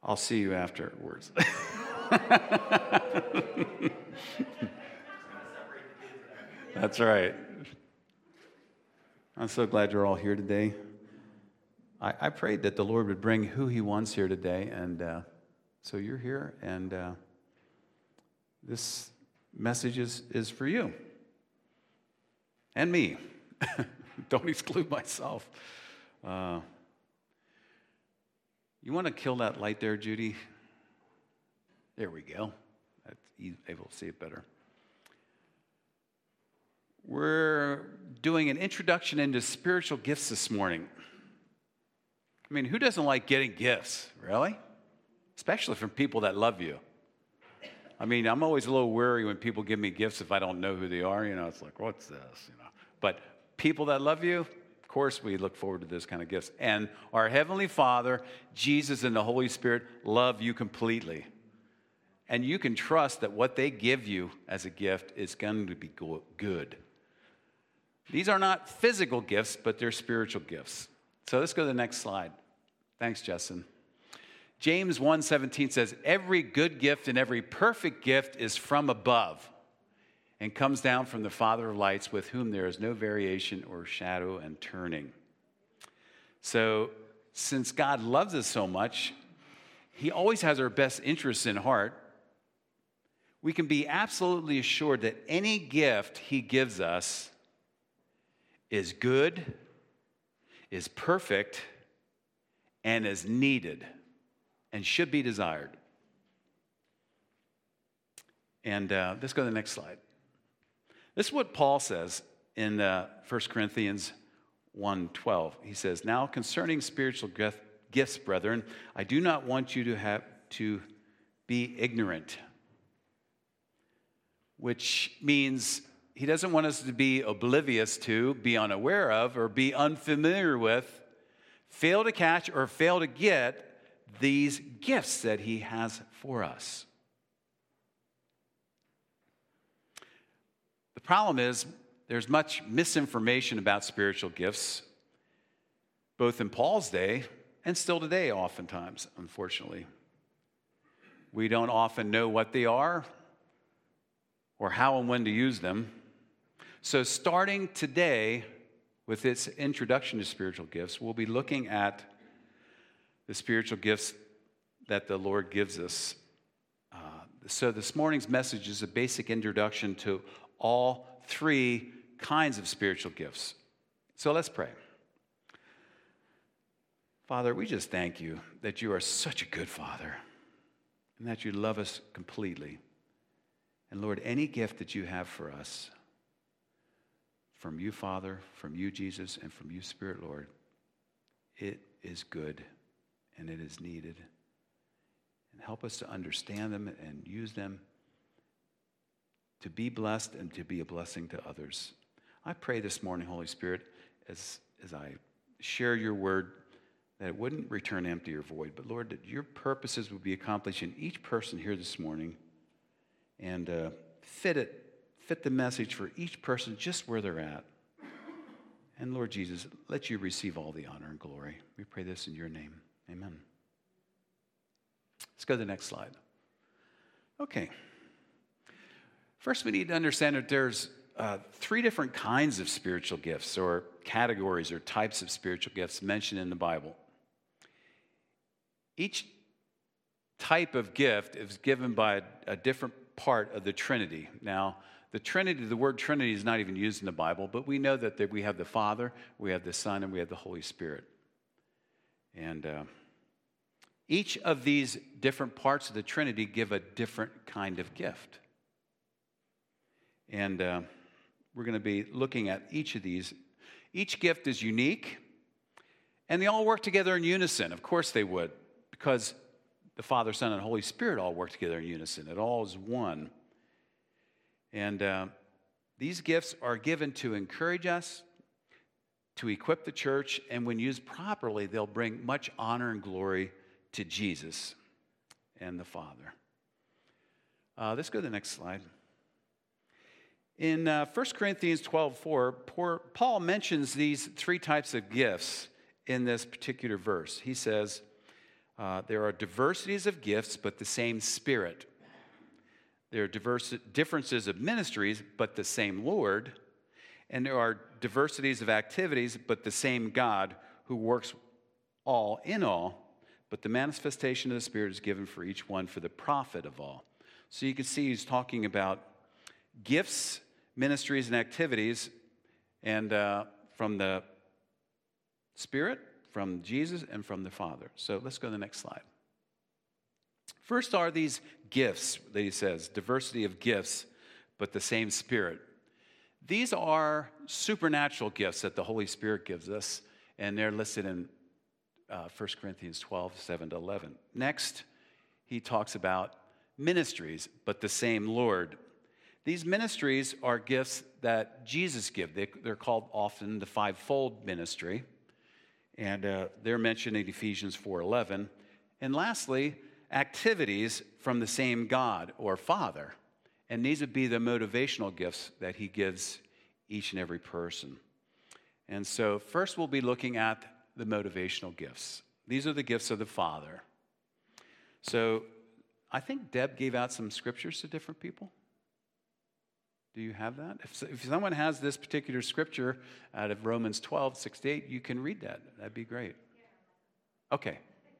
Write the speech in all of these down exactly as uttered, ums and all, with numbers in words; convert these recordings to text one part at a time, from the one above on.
I'll see you afterwards. That's right. I'm so glad you're all here today. I, I prayed that the Lord would bring who he wants here today, and uh, so you're here, and uh, this message is, is for you and me. Don't exclude myself. Uh, you want to kill that light there, Judy? There we go. That's able to see it better. We're doing an introduction into spiritual gifts this morning. I mean, who doesn't like getting gifts, really? Especially from people that love you. I mean, I'm always a little wary when people give me gifts if I don't know who they are. You know, it's like, what's this? You know, but people that love you, of course, we look forward to this kind of gifts. And our Heavenly Father, Jesus, and the Holy Spirit love you completely. And you can trust that what they give you as a gift is going to be good. These are not physical gifts, but they're spiritual gifts. So let's go to the next slide. Thanks, Justin. James one seventeen says, every good gift and every perfect gift is from above and comes down from the Father of lights, with whom there is no variation or shadow and turning. So since God loves us so much, he always has our best interests in heart. We can be absolutely assured that any gift he gives us is good, is perfect, and is needed, and should be desired. And uh, let's go to the next slide. This is what Paul says in uh, First Corinthians one twelve. He says, now concerning spiritual gifts, brethren, I do not want you to have to be ignorant. Which means he doesn't want us to be oblivious to, be unaware of, or be unfamiliar with, fail to catch or fail to get these gifts that he has for us. The problem is there's much misinformation about spiritual gifts, both in Paul's day and still today oftentimes, unfortunately. We don't often know what they are or how and when to use them. So starting today with its introduction to spiritual gifts, we'll be looking at the spiritual gifts that the Lord gives us. Uh, so this morning's message is a basic introduction to all three kinds of spiritual gifts. So let's pray. Father, we just thank you that you are such a good Father and that you love us completely. And Lord, any gift that you have for us, from you, Father, from you, Jesus, and from you, Spirit, Lord, it is good and it is needed. And help us to understand them and use them to be blessed and to be a blessing to others. I pray this morning, Holy Spirit, as, as I share your word, that it wouldn't return empty or void, but Lord, that your purposes would be accomplished in each person here this morning, and uh, fit it, fit the message for each person just where they're at. And Lord Jesus, let you receive all the honor and glory. We pray this in your name. Amen. Let's go to the next slide. Okay. First, we need to understand that there's uh, three different kinds of spiritual gifts, or categories or types of spiritual gifts mentioned in the Bible. Each type of gift is given by a, a different part of the Trinity. Now, the Trinity, the word Trinity is not even used in the Bible, but we know that we have the Father, we have the Son, and we have the Holy Spirit. And uh, each of these different parts of the Trinity give a different kind of gift. And uh, we're going to be looking at each of these. Each gift is unique, and they all work together in unison. Of course they would, because the Father, Son, and Holy Spirit all work together in unison. It all is one. And uh, these gifts are given to encourage us, to equip the church, and when used properly, they'll bring much honor and glory to Jesus and the Father. Uh, let's go to the next slide. In uh, First Corinthians twelve four, Paul mentions these three types of gifts in this particular verse. He says, Uh, there are diversities of gifts, but the same Spirit. There are diverse, differences of ministries, but the same Lord. And there are diversities of activities, but the same God who works all in all. But the manifestation of the Spirit is given for each one for the profit of all. So you can see he's talking about gifts, ministries, and activities, and uh, from the Spirit, from Jesus, and from the Father. So let's go to the next slide. First are these gifts that he says, diversity of gifts, but the same Spirit. These are supernatural gifts that the Holy Spirit gives us, and they're listed in uh, First Corinthians twelve, seven to eleven. Next, he talks about ministries, but the same Lord. These ministries are gifts that Jesus gives. They, they're called often the fivefold ministry, and uh, they're mentioned in Ephesians four eleven. And lastly, activities from the same God or Father. And these would be the motivational gifts that he gives each and every person. And so first we'll be looking at the motivational gifts. These are the gifts of the Father. So I think Deb gave out some scriptures to different people. Do you have that? If, if someone has this particular scripture out of Romans twelve, six to eight, you can read that. That'd be great. Okay.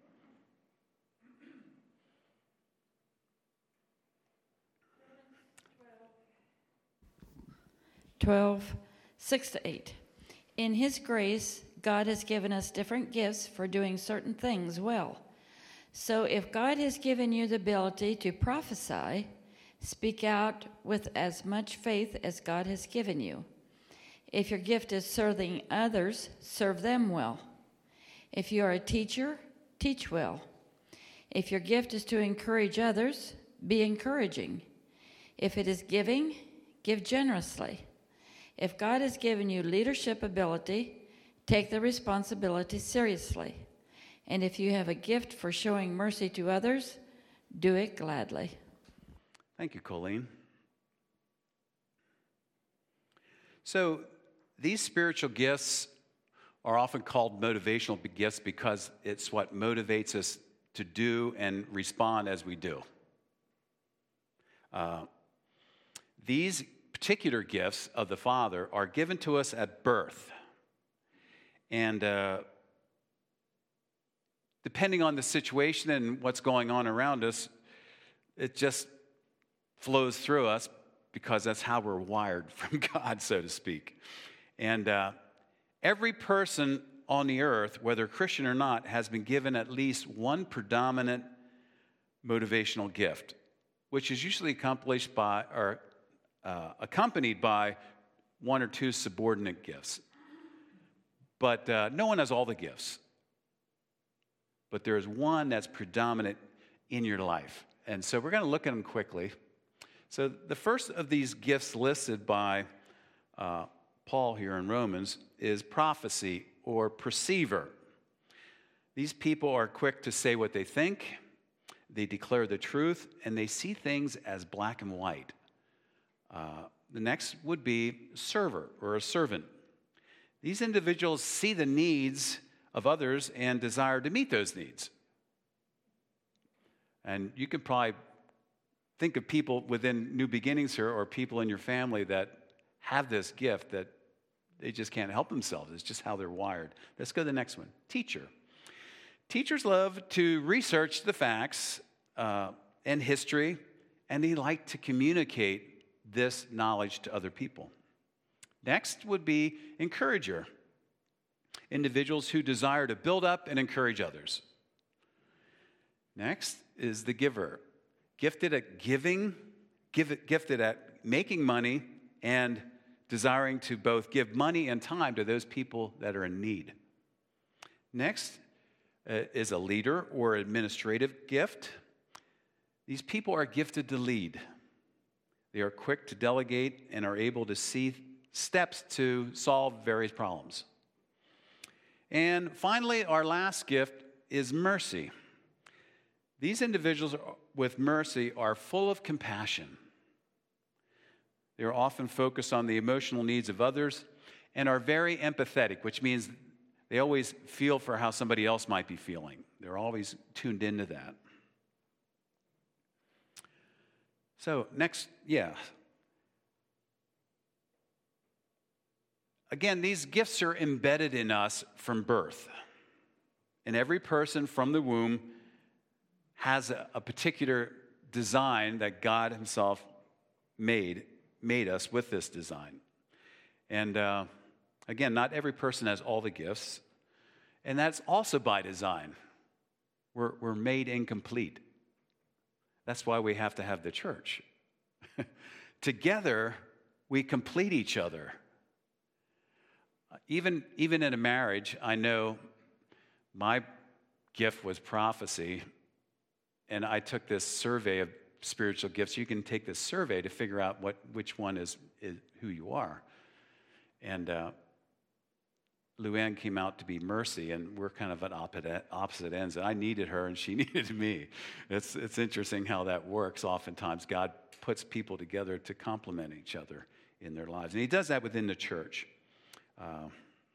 twelve, six to eight. In his grace, God has given us different gifts for doing certain things well. So if God has given you the ability to prophesy, speak out with as much faith as God has given you. If your gift is serving others, serve them well. If you are a teacher, teach well. If your gift is to encourage others, be encouraging. If it is giving, give generously. If God has given you leadership ability, take the responsibility seriously. And if you have a gift for showing mercy to others, do it gladly. Thank you, Colleen. So these spiritual gifts are often called motivational gifts because it's what motivates us to do and respond as we do. Uh, these particular gifts of the Father are given to us at birth. And uh, depending on the situation and what's going on around us, it just flows through us because that's how we're wired from God, so to speak. And uh, every person on the earth, whether Christian or not, has been given at least one predominant motivational gift, which is usually accomplished by or uh, accompanied by one or two subordinate gifts. But uh, no one has all the gifts. But there is one that's predominant in your life. And so we're going to look at them quickly. So the first of these gifts listed by uh, Paul here in Romans is prophecy or perceiver. These people are quick to say what they think, they declare the truth, and they see things as black and white. Uh, the next would be server or a servant. These individuals see the needs of others and desire to meet those needs. And you can probably think of people within New Beginnings here or people in your family that have this gift that they just can't help themselves. It's just how they're wired. Let's go to the next one. Teacher. Teachers love to research the facts uh, and history, and they like to communicate this knowledge to other people. Next would be encourager. Individuals who desire to build up and encourage others. Next is the giver. Gifted at giving, gifted at making money, and desiring to both give money and time to those people that are in need. Next uh, is a leader or administrative gift. These people are gifted to lead. They are quick to delegate and are able to see steps to solve various problems. And finally, our last gift is mercy. These individuals with mercy are full of compassion. They are often focused on the emotional needs of others and are very empathetic, which means they always feel for how somebody else might be feeling. They're always tuned into that. So next, yeah. Again, these gifts are embedded in us from birth. And every person from the womb has a, a particular design that God himself made, made us with this design. And uh, again, not every person has all the gifts. And that's also by design. We're, we're made incomplete. That's why we have to have the church. Together, we complete each other. Even, even in a marriage, I know my gift was prophecy, and I took this survey of spiritual gifts. You can take this survey to figure out what which one is, is who you are. And uh, Luann came out to be mercy, and we're kind of at opposite, opposite ends. And I needed her, and she needed me. It's, it's interesting how that works. Oftentimes, God puts people together to complement each other in their lives. And he does that within the church. Uh,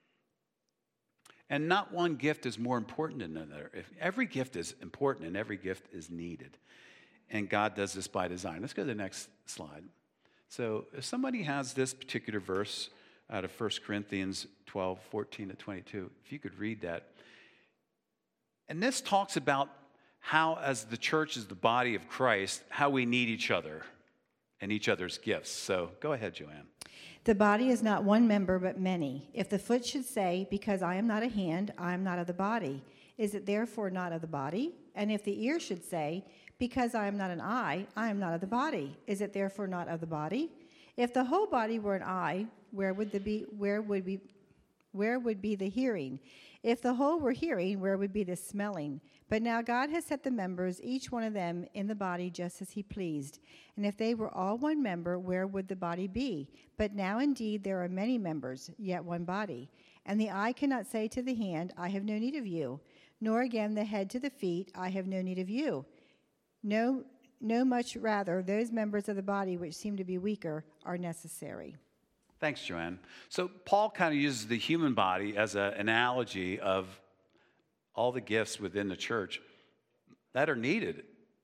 and not one gift is more important than another. If every gift is important and every gift is needed. And God does this by design. Let's go to the next slide. So if somebody has this particular verse out of First Corinthians twelve, fourteen to twenty-two, if you could read that. And this talks about how, as the church is the body of Christ, how we need each other and each other's gifts. So go ahead, Joanne. The body is not one member, but many. If the foot should say, because I am not a hand, I am not of the body, is it therefore not of the body? And if the ear should say, because I am not an eye, I am not of the body, is it therefore not of the body? If the whole body were an eye, where would the be where would be where would be the hearing? If the whole were hearing, where would be the smelling? But now God has set the members, each one of them, in the body just as he pleased. And if they were all one member, where would the body be? But now indeed there are many members, yet one body. And the eye cannot say to the hand, I have no need of you, nor again the head to the feet, I have no need of you. No, no much rather, those members of the body which seem to be weaker are necessary. Thanks, Joanne. So Paul kind of uses the human body as an analogy of all the gifts within the church that are needed.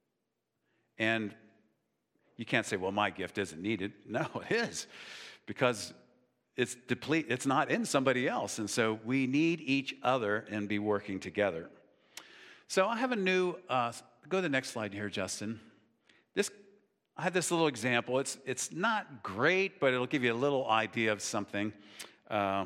And you can't say, well, my gift isn't needed. No, it is, because it's deplete. It's not in somebody else. And so we need each other and be working together. So I have a new, uh, go to the next slide here, Justin. This I have this little example. It's, it's not great, but it'll give you a little idea of something. Uh,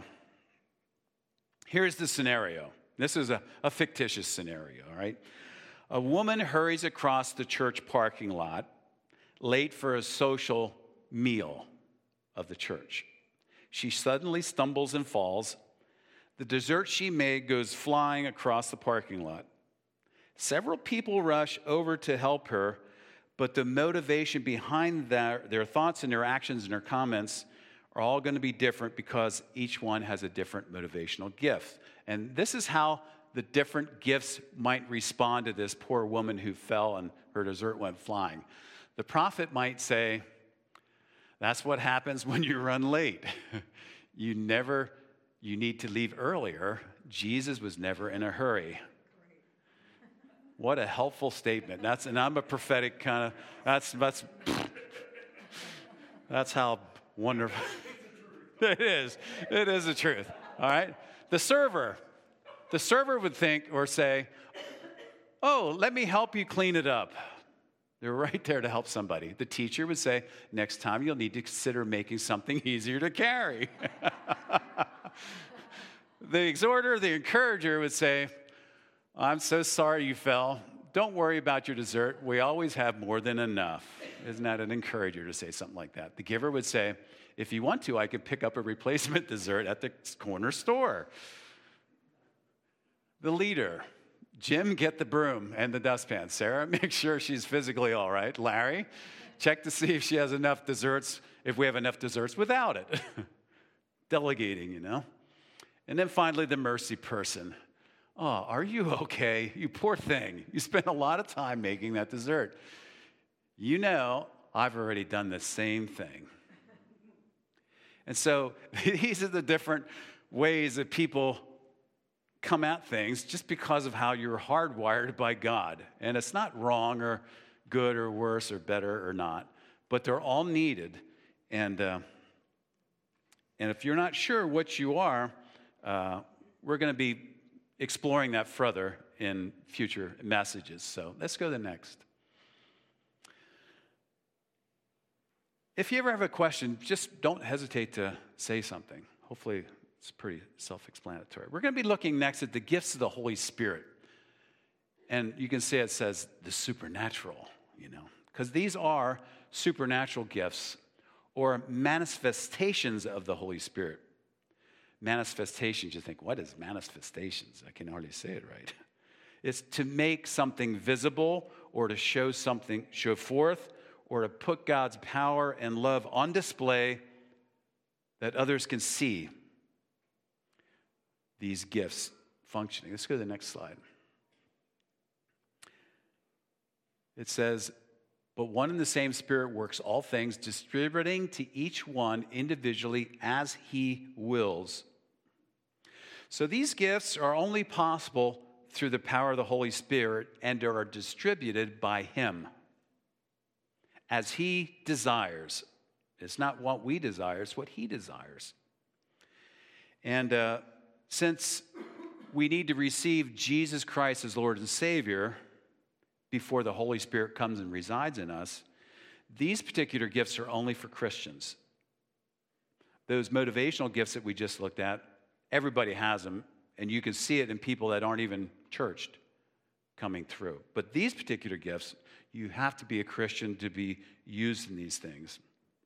here's the scenario. This is a, a fictitious scenario, all right? A woman hurries across the church parking lot, late for a social meal of the church. She suddenly stumbles and falls. The dessert she made goes flying across the parking lot. Several people rush over to help her, but the motivation behind their, their thoughts and their actions and their comments are all going to be different because each one has a different motivational gift. And this is how the different gifts might respond to this poor woman who fell and her dessert went flying. The prophet might say, that's what happens when you run late. You never, you need to leave earlier. Jesus was never in a hurry. What a helpful statement. That's, and I'm a prophetic kind of, that's, that's, that's how wonderful. It is. It is the truth. All right. The server, the server would think or say, oh, let me help you clean it up. They're right there to help somebody. The teacher would say, next time you'll need to consider making something easier to carry. The exhorter, the encourager would say, I'm so sorry you fell. Don't worry about your dessert. We always have more than enough. Isn't that an encourager to say something like that? The giver would say, if you want to, I could pick up a replacement dessert at the corner store. The leader, Jim, get the broom and the dustpan. Sarah, make sure she's physically all right. Larry, check to see if she has enough desserts, if we have enough desserts without it. Delegating, you know. And then finally, the mercy person. Oh, are you okay? You poor thing. You spent a lot of time making that dessert. You know, I've already done the same thing. And so these are the different ways that people come at things just because of how you're hardwired by God. And it's not wrong or good or worse or better or not, but they're all needed. And, uh, and if you're not sure what you are, uh, we're going to be exploring that further in future messages. So let's go to the next. If you ever have a question, just don't hesitate to say something. Hopefully it's pretty self-explanatory. We're going to be looking next at the gifts of the Holy Spirit. And you can see it says the supernatural, you know, because these are supernatural gifts or manifestations of the Holy Spirit. Manifestations, you think, what is manifestations? I can hardly say it right. It's to make something visible or to show something, show forth, or to put God's power and love on display that others can see these gifts functioning. Let's go to the next slide. It says, but one and the same Spirit works all things, distributing to each one individually as he wills. So these gifts are only possible through the power of the Holy Spirit and are distributed by him as he desires. It's not what we desire, it's what he desires. And uh, since we need to receive Jesus Christ as Lord and Savior before the Holy Spirit comes and resides in us, these particular gifts are only for Christians. Those motivational gifts that we just looked at, everybody has them, and you can see it in people that aren't even churched coming through. But these particular gifts, you have to be a Christian to be used in these things.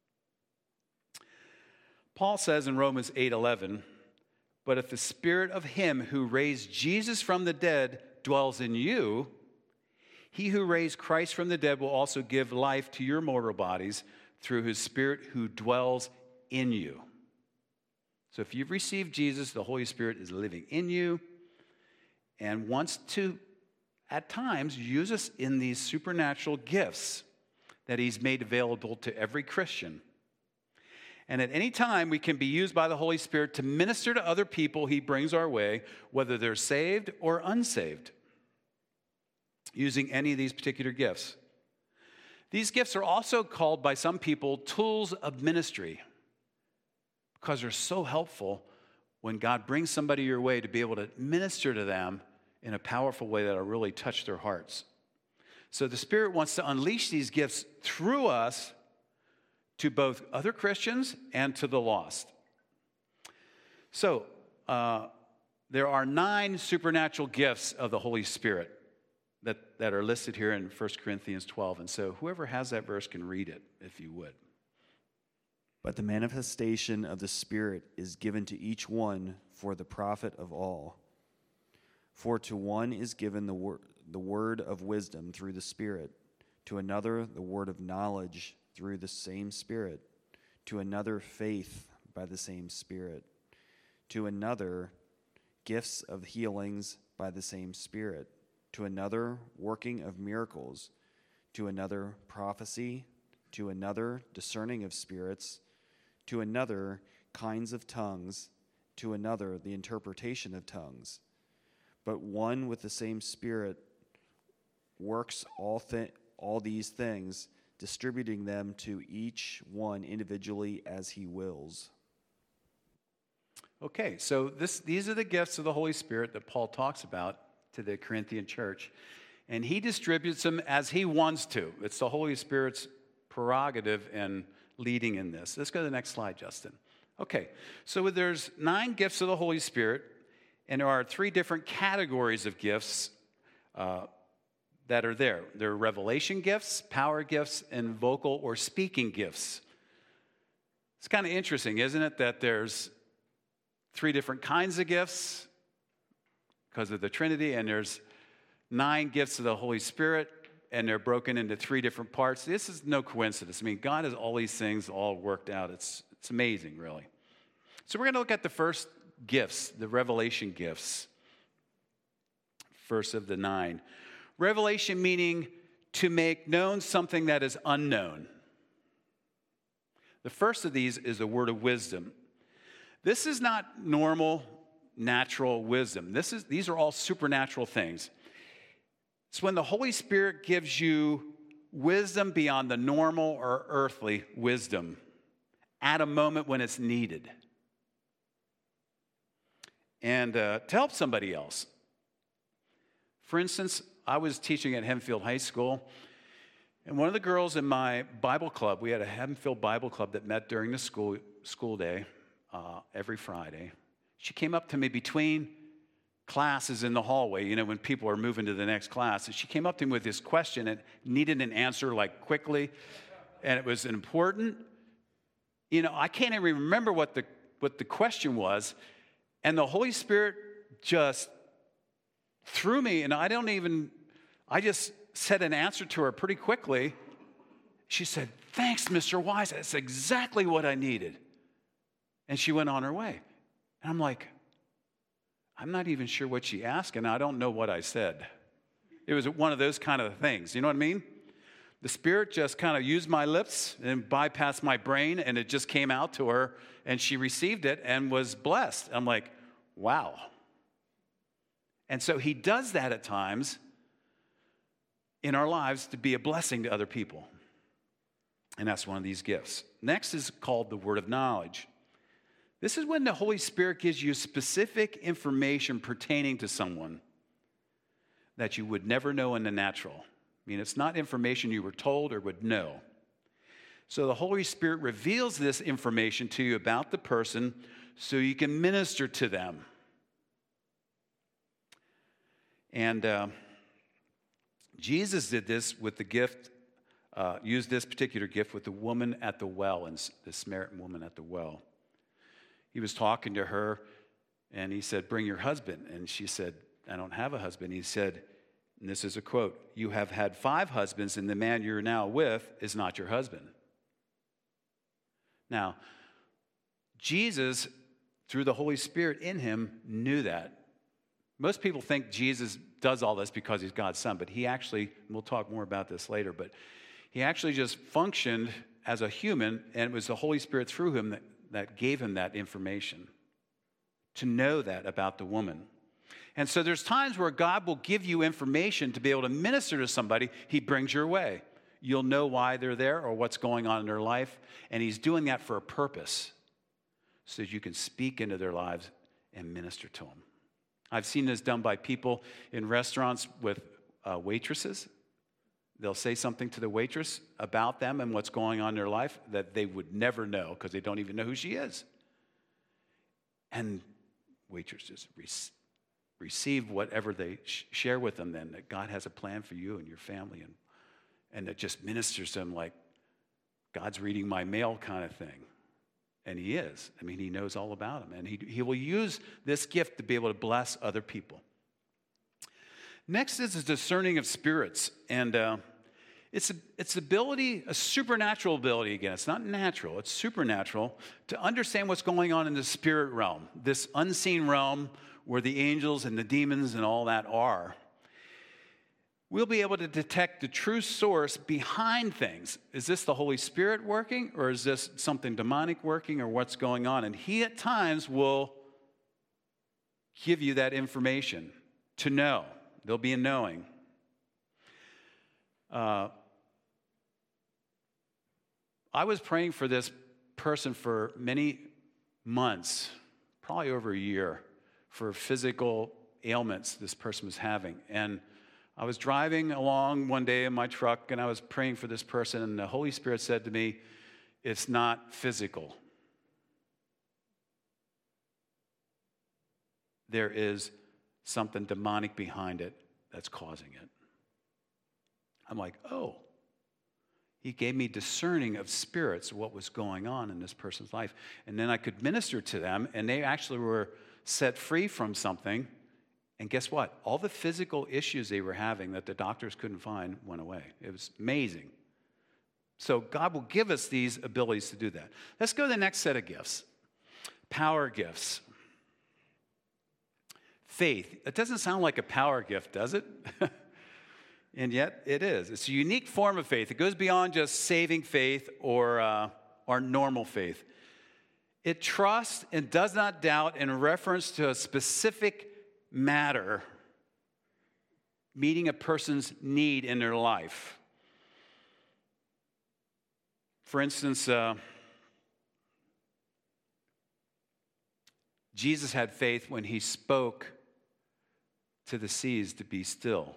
Paul says in Romans eight eleven, but if the Spirit of him who raised Jesus from the dead dwells in you, he who raised Christ from the dead will also give life to your mortal bodies through his Spirit who dwells in you. So if you've received Jesus, the Holy Spirit is living in you and wants to, at times, use us in these supernatural gifts that he's made available to every Christian. And at any time, we can be used by the Holy Spirit to minister to other people he brings our way, whether they're saved or unsaved, using any of these particular gifts. These gifts are also called by some people tools of ministry because they're so helpful when God brings somebody your way to be able to minister to them in a powerful way that will really touch their hearts. So the Spirit wants to unleash these gifts through us to both other Christians and to the lost. So uh, there are nine supernatural gifts of the Holy Spirit that, that are listed here in First Corinthians twelve. And so whoever has that verse can read it, if you would. But the manifestation of the Spirit is given to each one for the profit of all. For to one is given the, wor- the word of wisdom through the Spirit, to another the word of knowledge through the same Spirit, to another faith by the same Spirit, to another gifts of healings by the same Spirit, to another working of miracles, to another prophecy, to another discerning of spirits, to another kinds of tongues, to another the interpretation of tongues. But one with the same Spirit works all thi- all these things, distributing them to each one individually as he wills. Okay, so this, these are the gifts of the Holy Spirit that Paul talks about to the Corinthian church. And he distributes them as he wants to. It's the Holy Spirit's prerogative in leading in this. Let's go to the next slide, Justin. Okay, so there's nine gifts of the Holy Spirit, and there are three different categories of gifts uh, that are there. There are revelation gifts, power gifts, and vocal or speaking gifts. It's kind of interesting, isn't it, that there's three different kinds of gifts because of the Trinity, and there's nine gifts of the Holy Spirit, and they're broken into three different parts. This is no coincidence. I mean, God has all these things all worked out. It's, it's amazing, really. So we're going to look at the first gifts, the revelation gifts, first of the nine. Revelation meaning to make known something that is unknown. The first of these is the word of wisdom. This is not normal natural wisdom. This is, these are all supernatural things. It's when the Holy Spirit gives you wisdom beyond the normal or earthly wisdom at a moment when it's needed. And uh, to help somebody else. For instance, I was teaching at Hempfield High School, and one of the girls in my Bible club, we had a Hempfield Bible club that met during the school, school day uh, every Friday. She came up to me between classes in the hallway, you know, when people are moving to the next class. And she came up to me with this question and needed an answer like quickly. And it was important. You know, I can't even remember what the what the question was. And the Holy Spirit just threw me, and I don't even, I just said an answer to her pretty quickly. She said, "Thanks, Mister Wise. That's exactly what I needed." And she went on her way. And I'm like, I'm not even sure what she asked, and I don't know what I said. It was one of those kind of things. You know what I mean? The Spirit just kind of used my lips and bypassed my brain, and it just came out to her, and she received it and was blessed. I'm like, wow. And so he does that at times in our lives to be a blessing to other people. And that's one of these gifts. Next is called the word of knowledge. This is when the Holy Spirit gives you specific information pertaining to someone that you would never know in the natural. I mean, it's not information you were told or would know. So the Holy Spirit reveals this information to you about the person so you can minister to them. And uh, Jesus did this with the gift, uh, used this particular gift with the woman at the well, and the Samaritan woman at the well. He was talking to her, and he said, "Bring your husband." And she said, "I don't have a husband." He said, and this is a quote, "You have had five husbands, and the man you're now with is not your husband." Now, Jesus, through the Holy Spirit in him, knew that. Most people think Jesus does all this because he's God's son, but he actually, and we'll talk more about this later, but he actually just functioned as a human, and it was the Holy Spirit through him that that gave him that information, to know that about the woman. And so there's times where God will give you information to be able to minister to somebody. He brings your way. You'll know why they're there or what's going on in their life, and he's doing that for a purpose so that you can speak into their lives and minister to them. I've seen this done by people in restaurants with uh, waitresses. They'll say something to the waitress about them and what's going on in their life that they would never know because they don't even know who she is. And waitresses re- receive whatever they sh- share with them then, that God has a plan for you and your family, and, and it just ministers to them like God's reading my mail kind of thing. And he is. I mean, he knows all about them. And he, he will use this gift to be able to bless other people. Next is the discerning of spirits. And uh, it's, a, it's ability, a supernatural ability again. It's not natural. It's supernatural to understand what's going on in the spirit realm, this unseen realm where the angels and the demons and all that are. We'll be able to detect the true source behind things. Is this the Holy Spirit working, or is this something demonic working, or what's going on? And he at times will give you that information to know. There'll be a knowing. Uh, I was praying for this person for many months, probably over a year, for physical ailments this person was having. And I was driving along one day in my truck, and I was praying for this person, and the Holy Spirit said to me, "It's not physical. There is something demonic behind it that's causing it." I'm like, oh. He gave me discerning of spirits, what was going on in this person's life. And then I could minister to them, and they actually were set free from something. And guess what? All the physical issues they were having that the doctors couldn't find went away. It was amazing. So God will give us these abilities to do that. Let's go to the next set of gifts. Power gifts. Faith. It doesn't sound like a power gift, does it? And yet it is. It's a unique form of faith. It goes beyond just saving faith or uh, our normal faith. It trusts and does not doubt in reference to a specific matter, meeting a person's need in their life. For instance, uh, Jesus had faith when he spoke to the seas to be still.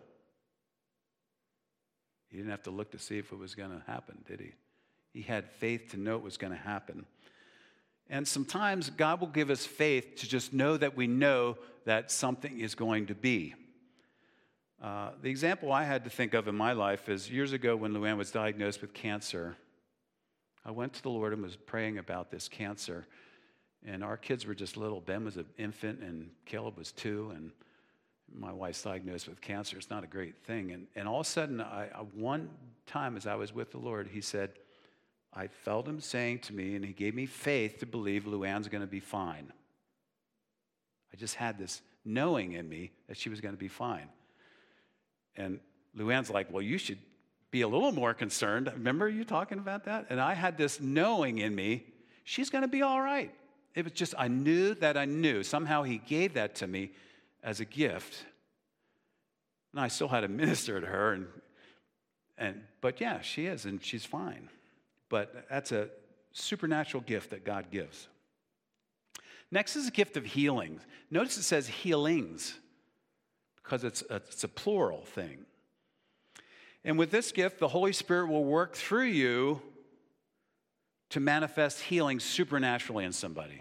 He didn't have to look to see if it was going to happen, did he? He had faith to know it was going to happen. And sometimes God will give us faith to just know that we know that something is going to be. Uh, the example I had to think of in my life is years ago when Luann was diagnosed with cancer. I went to the Lord and was praying about this cancer. And our kids were just little. Ben was an infant and Caleb was two. And my wife's diagnosed with cancer. It's not a great thing. And, and all of a sudden, I, I, one time as I was with the Lord, he said, I felt him saying to me, and he gave me faith to believe Luann's going to be fine. I just had this knowing in me that she was going to be fine. And Luann's like, well, you should be a little more concerned. Remember you talking about that? And I had this knowing in me, she's going to be all right. It was just, I knew that I knew. Somehow he gave that to me as a gift. And I still had to minister to her. And, and but yeah, she is, and she's fine. But that's a supernatural gift that God gives. Next is a gift of healing. Notice it says healings because it's a, it's a plural thing. And with this gift, the Holy Spirit will work through you to manifest healing supernaturally in somebody.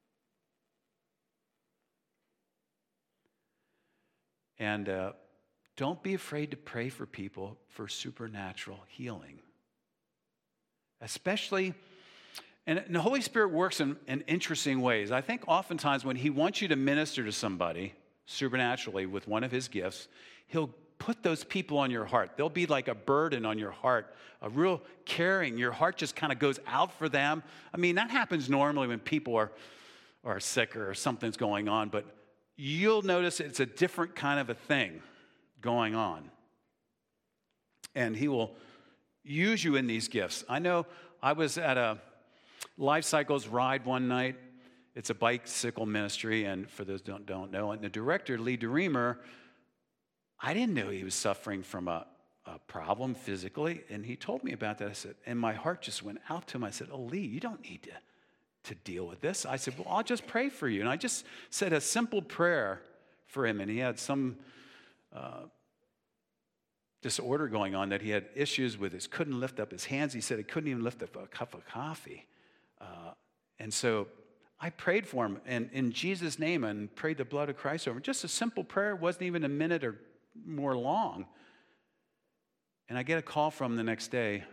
And uh, don't be afraid to pray for people for supernatural healing. Especially, and the Holy Spirit works in, in interesting ways. I think oftentimes when he wants you to minister to somebody supernaturally with one of his gifts, he'll put those people on your heart. They'll be like a burden on your heart, a real caring. Your heart just kind of goes out for them. I mean, that happens normally when people are, are sick or something's going on, but you'll notice it's a different kind of a thing going on. And he will use you in these gifts. I know I was at a Life Cycles ride one night. It's a bicycle ministry, and for those who don't, don't know, and the director, Lee DeReamer, I didn't know he was suffering from a, a problem physically, and he told me about that. I said, and my heart just went out to him. I said, oh, Lee, you don't need to, to deal with this. I said, well, I'll just pray for you. And I just said a simple prayer for him, and he had some uh, disorder going on that he had issues with his, couldn't lift up his hands. He said he couldn't even lift up a cup of coffee. Uh, and so I prayed for him, and in Jesus' name, and prayed the blood of Christ over him. Just a simple prayer. It wasn't even a minute or more long. And I get a call from him the next day.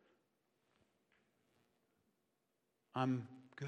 I'm good.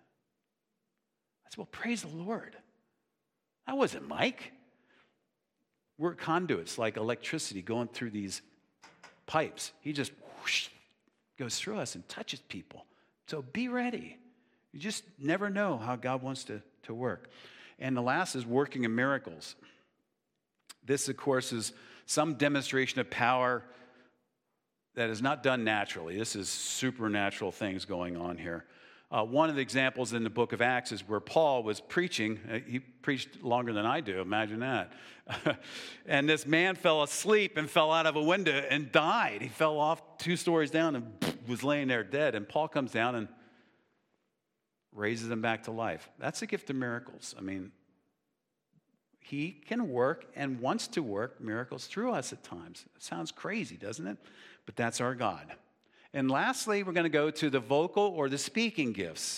I said, well, praise the Lord. That wasn't Mike. We're conduits like electricity going through these pipes. He just whoosh, goes through us and touches people. So be ready. You just never know how God wants to, to work. And the last is working in miracles. This, of course, is some demonstration of power that is not done naturally. This is supernatural things going on here. Uh, one of the examples in the book of Acts is where Paul was preaching. Uh, he preached longer than I do, imagine that. And this man fell asleep and fell out of a window and died. He fell off two stories down and was laying there dead. And Paul comes down and raises him back to life. That's a gift of miracles. I mean, he can work and wants to work miracles through us at times. It sounds crazy, doesn't it? But that's our God. And lastly, we're going to go to the vocal or the speaking gifts.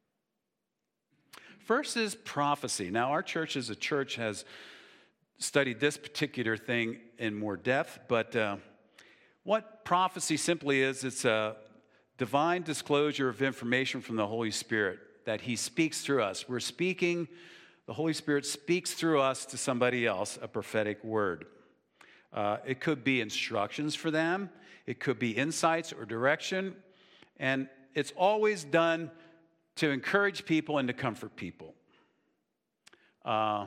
First is prophecy. Now, our church as a church has studied this particular thing in more depth, but uh, what prophecy simply is, it's a divine disclosure of information from the Holy Spirit that he speaks through us. We're speaking, the Holy Spirit speaks through us to somebody else, a prophetic word. Uh, it could be instructions for them. It could be insights or direction. And it's always done to encourage people and to comfort people. Uh,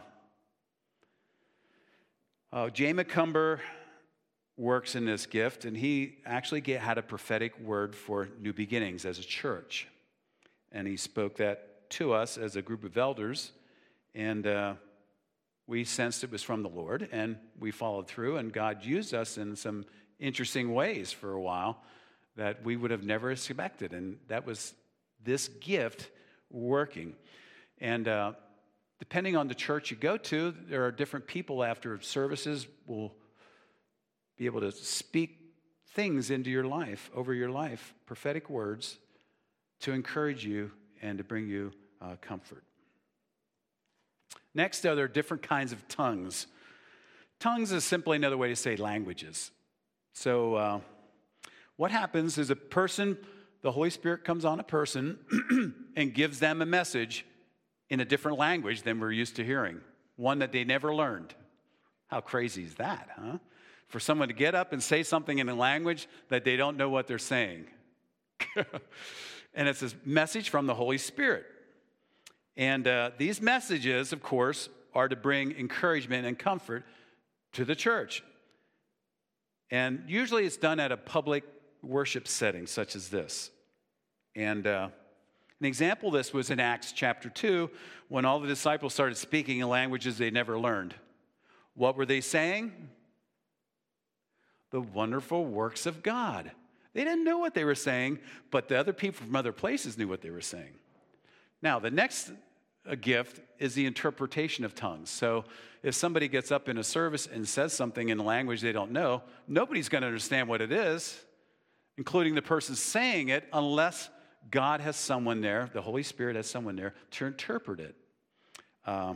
uh, Jay McCumber works in this gift, and he actually get, had a prophetic word for New Beginnings as a church. And he spoke that to us as a group of elders. And uh, we sensed it was from the Lord, and we followed through. And God used us in some interesting ways for a while that we would have never expected. And that was this gift working. And uh, depending on the church you go to, there are different people after services will be able to speak things into your life, over your life, prophetic words to encourage you and to bring you uh, comfort. Next, are there different kinds of tongues. Tongues is simply another way to say languages. So uh, what happens is a person, the Holy Spirit comes on a person and gives them a message in a different language than we're used to hearing, one that they never learned. How crazy is that, huh? For someone to get up and say something in a language that they don't know what they're saying. And it's a message from the Holy Spirit. And uh, these messages, of course, are to bring encouragement and comfort to the church. And usually it's done at a public worship setting such as this. And uh, an example of this was in Acts chapter two, when all the disciples started speaking in languages they never learned. What were they saying? The wonderful works of God. They didn't know what they were saying, but the other people from other places knew what they were saying. Now, the next uh, gift is the interpretation of tongues. So if somebody gets up in a service and says something in a language they don't know, nobody's going to understand what it is, including the person saying it, unless God has someone there, the Holy Spirit has someone there to interpret it. Um,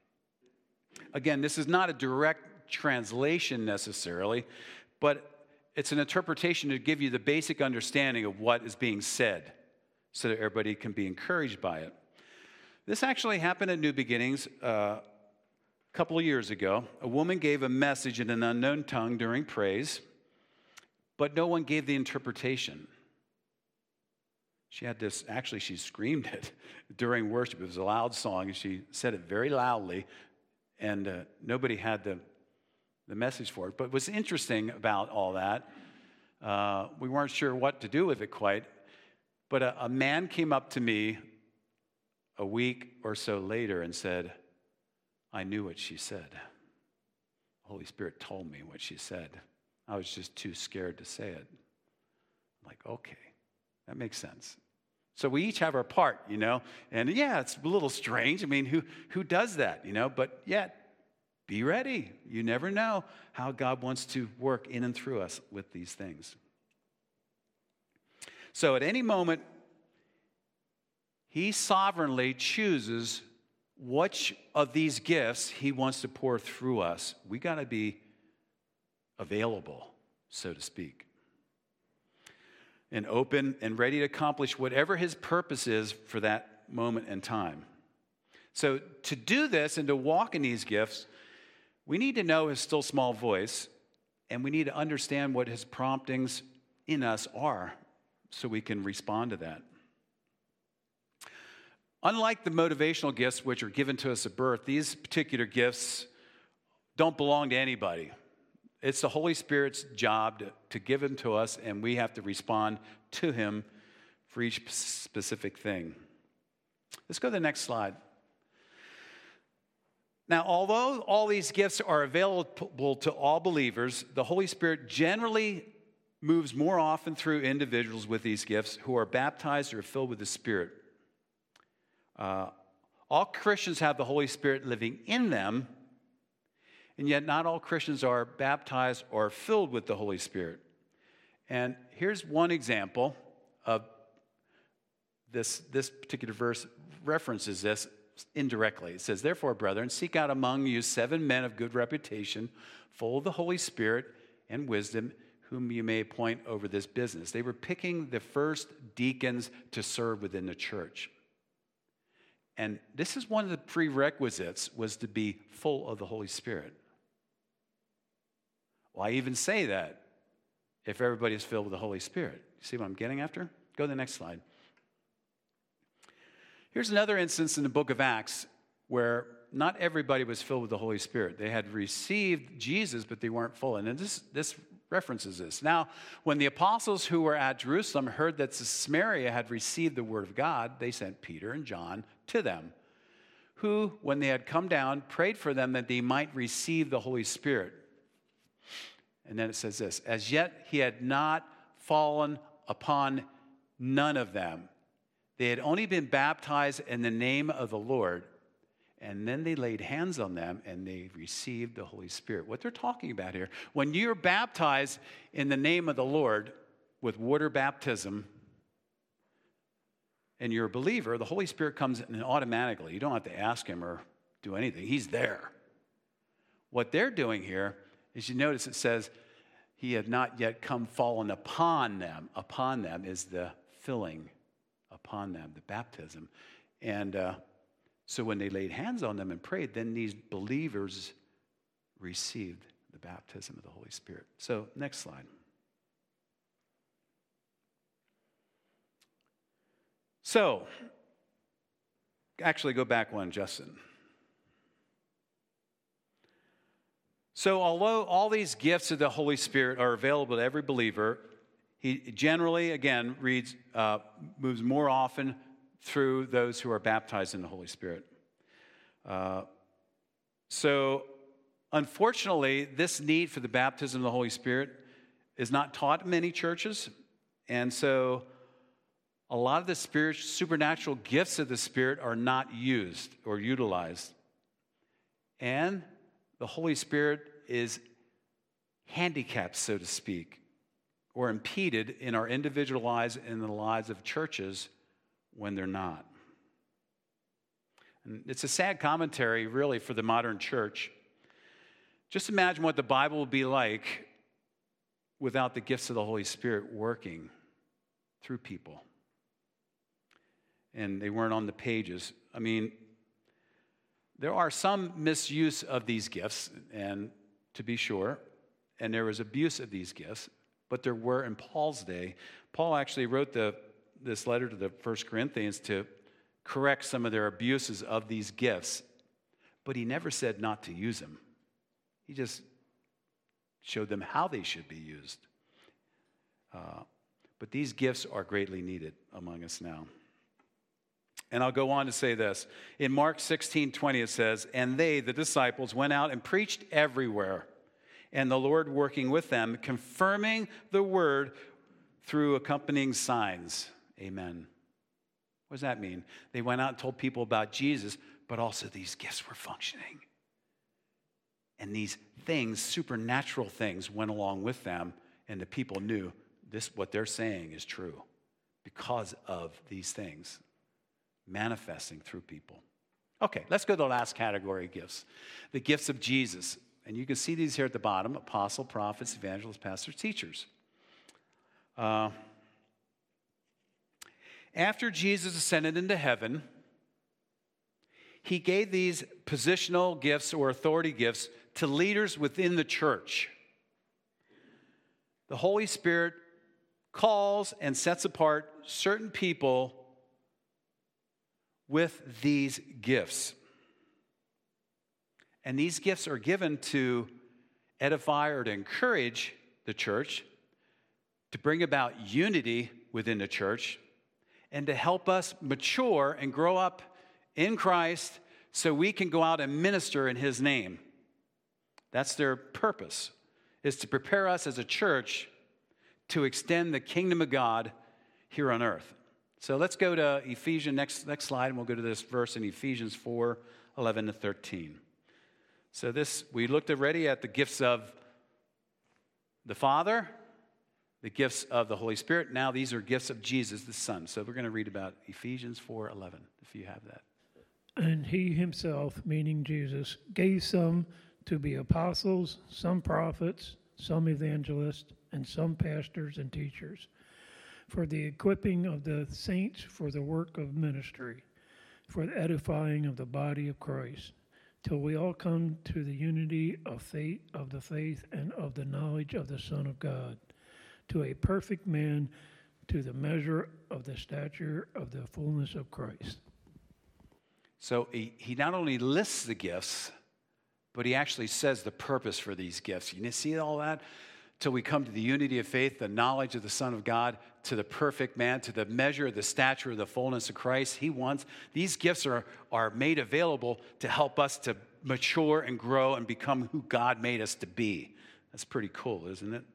again, this is not a direct translation necessarily, but it's an interpretation to give you the basic understanding of what is being said so that everybody can be encouraged by it. This actually happened at New Beginnings uh, a couple of years ago. A woman gave a message in an unknown tongue during praise, but no one gave the interpretation. She had this, actually she screamed it during worship. It was a loud song, and she said it very loudly, and uh, nobody had the the message for it. But what's interesting about all that, uh, we weren't sure what to do with it quite, but a, a man came up to me a week or so later and said, I knew what she said. The Holy Spirit told me what she said. I was just too scared to say it. I'm like, okay, that makes sense. So we each have our part, you know, and yeah, it's a little strange. I mean, who who does that, you know, but yet, be ready. You never know how God wants to work in and through us with these things. So at any moment, he sovereignly chooses which of these gifts he wants to pour through us. We got to be available, so to speak, and open and ready to accomplish whatever his purpose is for that moment in time. So to do this and to walk in these gifts, we need to know his still small voice, and we need to understand what his promptings in us are so we can respond to that. Unlike the motivational gifts which are given to us at birth, these particular gifts don't belong to anybody. It's the Holy Spirit's job to, to give them to us, and we have to respond to him for each specific thing. Let's go to the next slide. Now, although all these gifts are available to all believers, the Holy Spirit generally moves more often through individuals with these gifts who are baptized or filled with the Spirit. Uh, all Christians have the Holy Spirit living in them, and yet not all Christians are baptized or filled with the Holy Spirit. And here's one example of this, this particular verse references this indirectly. It says, therefore, brethren, seek out among you seven men of good reputation, full of the Holy Spirit and wisdom, whom you may appoint over this business. They were picking the first deacons to serve within the church. And this is one of the prerequisites, was to be full of the Holy Spirit. Well, I even say that if everybody is filled with the Holy Spirit. You see what I'm getting after? Go to the next slide. Here's another instance in the book of Acts where not everybody was filled with the Holy Spirit. They had received Jesus, but they weren't full. And this, this references this. Now, when the apostles who were at Jerusalem heard that Samaria had received the word of God, they sent Peter and John to them, who, when they had come down, prayed for them that they might receive the Holy Spirit. And then it says this, as yet he had not fallen upon none of them. They had only been baptized in the name of the Lord, and then they laid hands on them and they received the Holy Spirit. What they're talking about here, when you're baptized in the name of the Lord with water baptism, and you're a believer, the Holy Spirit comes in automatically. You don't have to ask him or do anything. He's there. What they're doing here is, you notice it says, he had not yet come fallen upon them. Upon them is the filling upon them, the baptism. And uh, so when they laid hands on them and prayed, then these believers received the baptism of the Holy Spirit. So next slide. So, actually go back one, Justin. So although all these gifts of the Holy Spirit are available to every believer, he generally, again, reads, uh, moves more often through those who are baptized in the Holy Spirit. Uh, so, unfortunately, this need for the baptism of the Holy Spirit is not taught in many churches, and so a lot of the spiritual, supernatural gifts of the Spirit are not used or utilized. And the Holy Spirit is handicapped, so to speak, or impeded in our individual lives and in the lives of churches when they're not. And it's a sad commentary, really, for the modern church. Just imagine what the Bible would be like without the gifts of the Holy Spirit working through people. And they weren't on the pages. I mean, there are some misuse of these gifts, and to be sure, and there was abuse of these gifts, but there were in Paul's day. Paul actually wrote the, this letter to the First Corinthians to correct some of their abuses of these gifts, but he never said not to use them. He just showed them how they should be used. Uh, but these gifts are greatly needed among us now. And I'll go on to say this. In Mark sixteen twenty, it says, and they, the disciples, went out and preached everywhere, and the Lord working with them, confirming the word through accompanying signs. Amen. What does that mean? They went out and told people about Jesus, but also these gifts were functioning. And these things, supernatural things, went along with them, and the people knew this, what they're saying is true because of these things manifesting through people. Okay, let's go to the last category of gifts, the gifts of Jesus. And you can see these here at the bottom: apostle, prophets, evangelists, pastors, teachers. Uh, after Jesus ascended into heaven, he gave these positional gifts or authority gifts to leaders within the church. The Holy Spirit calls and sets apart certain people with these gifts. And these gifts are given to edify or to encourage the church, to bring about unity within the church, and to help us mature and grow up in Christ so we can go out and minister in his name. That's their purpose, is to prepare us as a church to extend the kingdom of God here on earth. So let's go to Ephesians, next, next slide, and we'll go to this verse in Ephesians four, eleven to thirteen. So this, we looked already at the gifts of the Father, the gifts of the Holy Spirit. Now these are gifts of Jesus, the Son. So we're going to read about Ephesians four, eleven, if you have that. And he himself, meaning Jesus, gave some to be apostles, some prophets, some evangelists, and some pastors and teachers, for the equipping of the saints for the work of ministry, for the edifying of the body of Christ, till we all come to the unity of faith, of the faith and of the knowledge of the Son of God, to a perfect man, to the measure of the stature of the fullness of Christ. So he, he not only lists the gifts, but he actually says the purpose for these gifts. You see all that? till we come to the unity of faith, the knowledge of the Son of God, to the perfect man, to the measure of the stature of the fullness of Christ. He wants, these gifts are, are made available to help us to mature and grow and become who God made us to be. That's pretty cool, isn't it?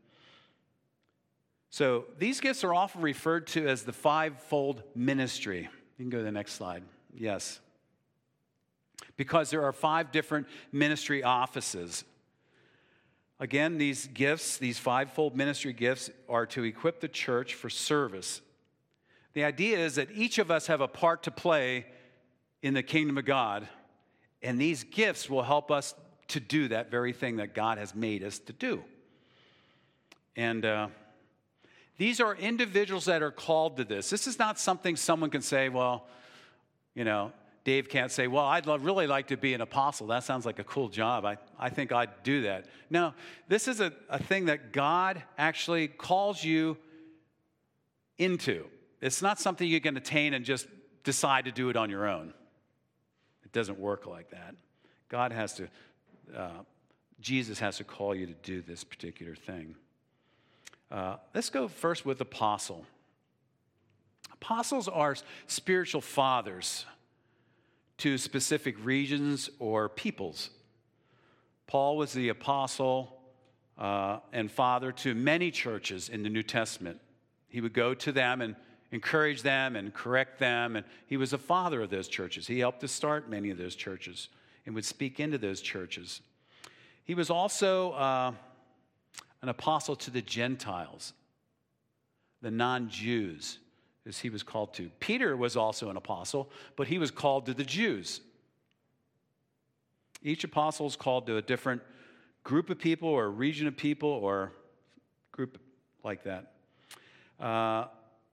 So these gifts are often referred to as the fivefold ministry. You can go to the next slide. Yes. Because there are five different ministry offices. Again, these gifts, these fivefold ministry gifts, are to equip the church for service. The idea is that each of us have a part to play in the kingdom of God, and these gifts will help us to do that very thing that God has made us to do. And uh, these are individuals that are called to this. This is not something someone can say, well, you know, Dave can't say, well, I'd love, really like to be an apostle. That sounds like a cool job. I, I think I'd do that. No, this is a, a thing that God actually calls you into. It's not something you can attain and just decide to do it on your own. It doesn't work like that. God has to, uh, Jesus has to call you to do this particular thing. Uh, let's go first with apostle. Apostles are spiritual fathers to specific regions or peoples. Paul was the apostle uh, and father to many churches in the New Testament. He would go to them and encourage them and correct them, and he was a father of those churches. He helped to start many of those churches and would speak into those churches. He was also uh, an apostle to the Gentiles, the non-Jews, as he was called to. Peter was also an apostle, but he was called to the Jews. Each apostle is called to a different group of people or region of people or group like that. Uh,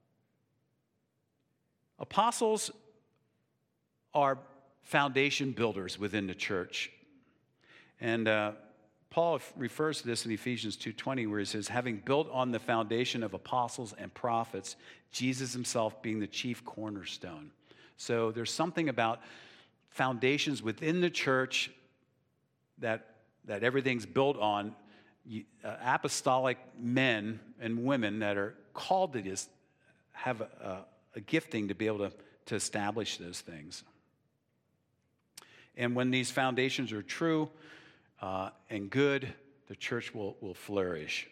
apostles are foundation builders within the church. And uh, Paul refers to this in Ephesians two twenty, where he says, having built on the foundation of apostles and prophets, Jesus himself being the chief cornerstone. So there's something about foundations within the church that, that everything's built on. Uh, apostolic men and women that are called to this have a, a, a gifting to be able to, to establish those things. And when these foundations are true, Uh, and good, the church will, will flourish.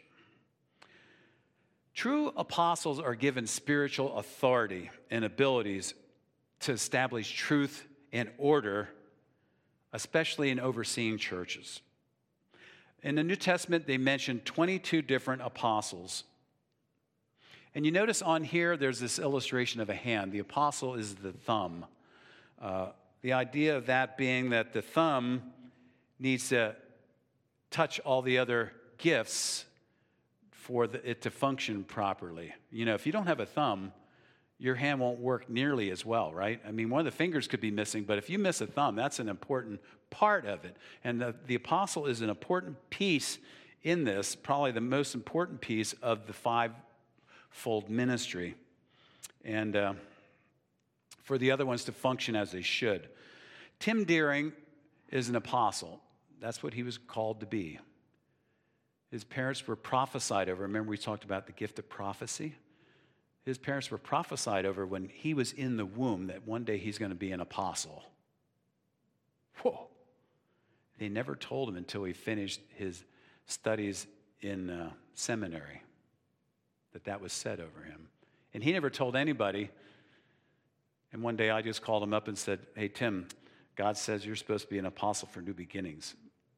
True apostles are given spiritual authority and abilities to establish truth and order, especially in overseeing churches. In the New Testament, they mention twenty-two different apostles. And you notice on here, there's this illustration of a hand. The apostle is the thumb. Uh, the idea of that being that the thumb needs to touch all the other gifts for the, it to function properly. You know, if you don't have a thumb, your hand won't work nearly as well, right? I mean, one of the fingers could be missing, but if you miss a thumb, that's an important part of it. And the, the apostle is an important piece in this, probably the most important piece of the five-fold ministry. And uh, for the other ones to function as they should. Tim Deering is an apostle. That's what he was called to be. His parents were prophesied over. Remember we talked about the gift of prophecy? His parents were prophesied over when he was in the womb that one day he's going to be an apostle. Whoa. They never told him until he finished his studies in uh, seminary that that was said over him. And he never told anybody. And one day I just called him up and said, hey, Tim, God says you're supposed to be an apostle for new beginnings.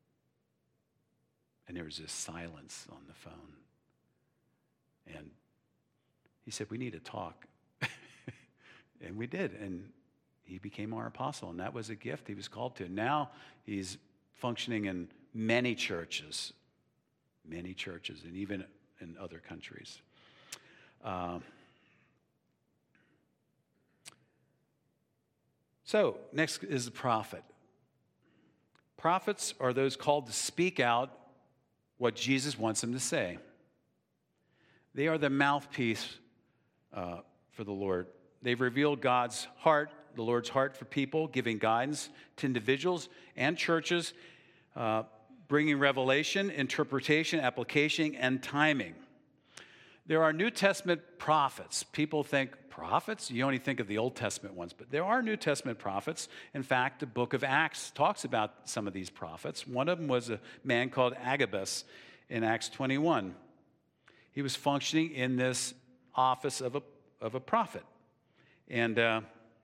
And there was this silence on the phone. And he said, we need to talk. And we did. And he became our apostle. And that was a gift he was called to. Now he's functioning in many churches. Many churches. And even in other countries. Uh, so, next is the prophet. Prophets are those called to speak out what Jesus wants them to say. They are the mouthpiece uh, for the Lord. They've revealed God's heart, the Lord's heart for people, giving guidance to individuals and churches, uh, bringing revelation, interpretation, application, and timing. There are New Testament prophets. People think, prophets? You only think of the Old Testament ones, but there are New Testament prophets. In fact, the book of Acts talks about some of these prophets. One of them was a man called Agabus in Acts twenty-one. He was functioning in this office of a, of a prophet. And uh,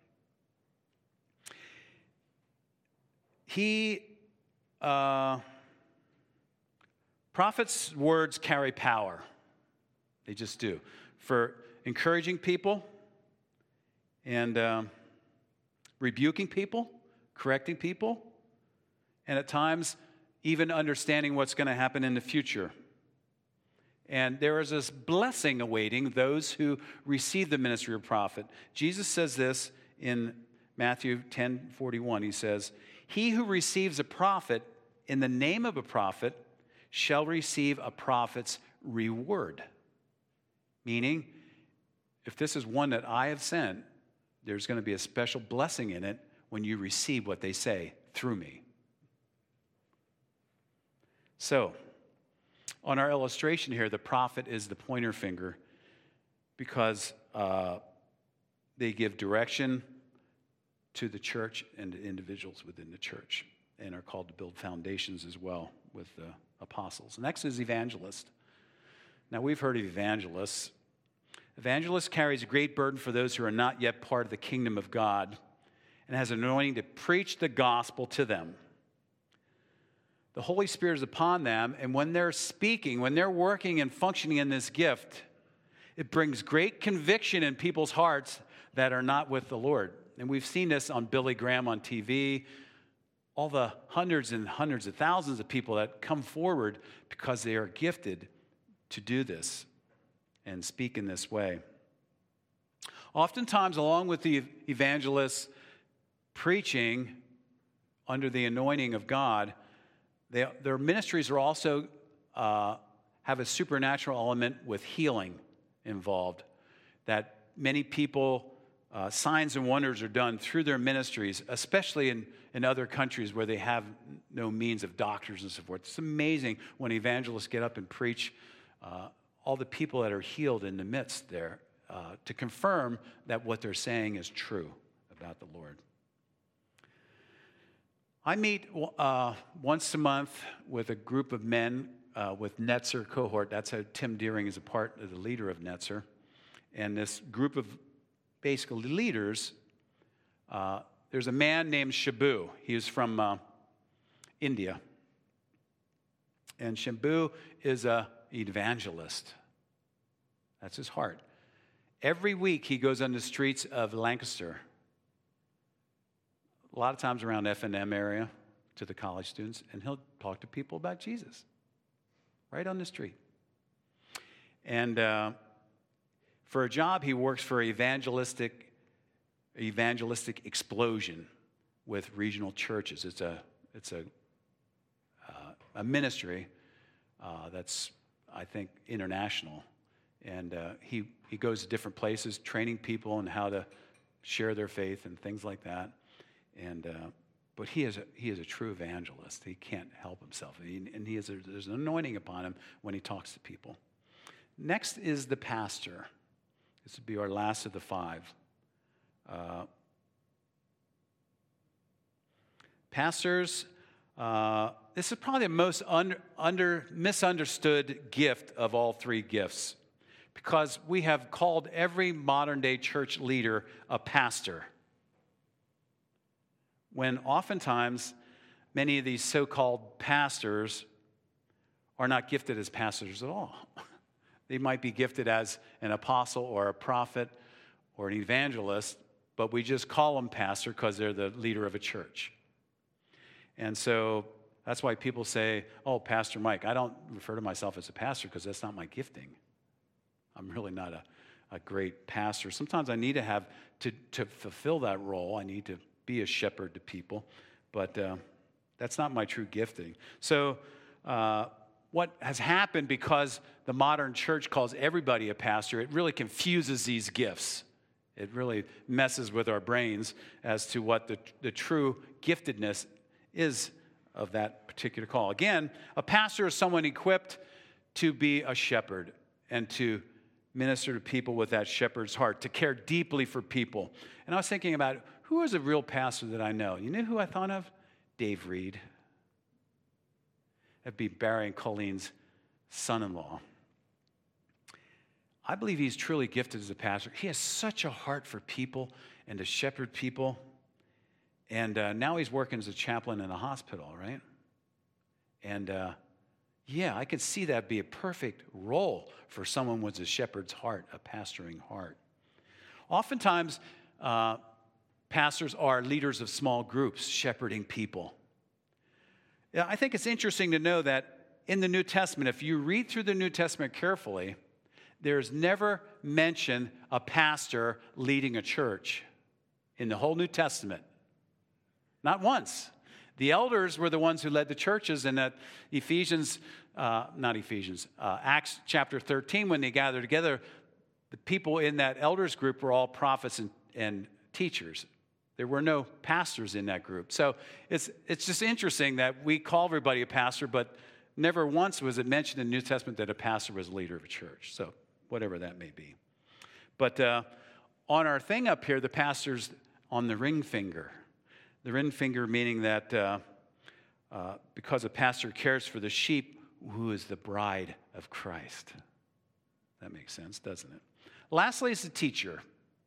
he, uh, prophets' words carry power. They just do. For encouraging people and um, rebuking people, correcting people, and at times even understanding what's going to happen in the future. And there is this blessing awaiting those who receive the ministry of prophet. Jesus says this in Matthew ten forty-one. He says, "He who receives a prophet in the name of a prophet shall receive a prophet's reward." Meaning, if this is one that I have sent, there's going to be a special blessing in it when you receive what they say through me. So, on our illustration here, the prophet is the pointer finger because uh, they give direction to the church and to individuals within the church and are called to build foundations as well with the apostles. Next is evangelist. Now, we've heard of evangelists. Evangelist carries a great burden for those who are not yet part of the kingdom of God and has an anointing to preach the gospel to them. The Holy Spirit is upon them, and when they're speaking, when they're working and functioning in this gift, it brings great conviction in people's hearts that are not with the Lord. And we've seen this on Billy Graham on T V, all the hundreds and hundreds of thousands of people that come forward because they are gifted to do this and speak in this way. Oftentimes, along with the evangelists preaching under the anointing of God, they, their ministries are also uh, have a supernatural element with healing involved. That many people, uh, signs and wonders are done through their ministries, especially in, in other countries where they have no means of doctors and so forth. It's amazing when evangelists get up and preach. Uh, all the people that are healed in the midst there uh, to confirm that what they're saying is true about the Lord. I meet uh, once a month with a group of men uh, with Netzer cohort. That's how Tim Deering is a part of the leader of Netzer. And this group of basically leaders, uh, there's a man named Shabu. He is from uh, India. And Shabu is a evangelist. That's his heart. Every week he goes on the streets of Lancaster, a lot of times around F and M area, to the college students, and he'll talk to people about Jesus right on the street. And uh, for a job, he works for evangelistic evangelistic explosion with regional churches. It's a it's a uh, a ministry uh, that's, I think, international. And uh, he, he goes to different places, training people on how to share their faith and things like that. And uh, but he is a, he is a true evangelist. He can't help himself. He, and he is a, there's an anointing upon him when he talks to people. Next is the pastor. This would be our last of the five. Uh, pastors, uh, this is probably the most under, under misunderstood gift of all three gifts, because we have called every modern-day church leader a pastor, when oftentimes many of these so-called pastors are not gifted as pastors at all. They might be gifted as an apostle or a prophet or an evangelist, but we just call them pastor because they're the leader of a church. And so that's why people say, oh, Pastor Mike. I don't refer to myself as a pastor because that's not my gifting. I'm really not a, a great pastor. Sometimes I need to have, to, to fulfill that role, I need to be a shepherd to people, but uh, that's not my true gifting. So uh, what has happened, because the modern church calls everybody a pastor, it really confuses these gifts. It really messes with our brains as to what the, the true giftedness is of that particular call. Again, a pastor is someone equipped to be a shepherd and to minister to people with that shepherd's heart, to care deeply for people. And I was thinking about, who is a real pastor that I know? You know who I thought of? Dave Reed. That'd be Barry and Colleen's son-in-law. I believe he's truly gifted as a pastor. He has such a heart for people and to shepherd people. And uh, now he's working as a chaplain in a hospital, right? And uh, yeah, I could see that be a perfect role for someone with a shepherd's heart, a pastoring heart. Oftentimes, uh, pastors are leaders of small groups, shepherding people. Yeah, I think it's interesting to know that in the New Testament, if you read through the New Testament carefully, there's never mention a pastor leading a church in the whole New Testament. Not once. The elders were the ones who led the churches, and that Ephesians, uh, not Ephesians, uh, Acts chapter thirteen, when they gathered together, the people in that elders group were all prophets and, and teachers. There were no pastors in that group. So it's it's just interesting that we call everybody a pastor, but never once was it mentioned in the New Testament that a pastor was a leader of a church. So whatever that may be. But uh, on our thing up here, the pastor's on the ring finger. The ring finger meaning that uh, uh, because a pastor cares for the sheep, who is the bride of Christ. That makes sense, doesn't it? Lastly is the teacher.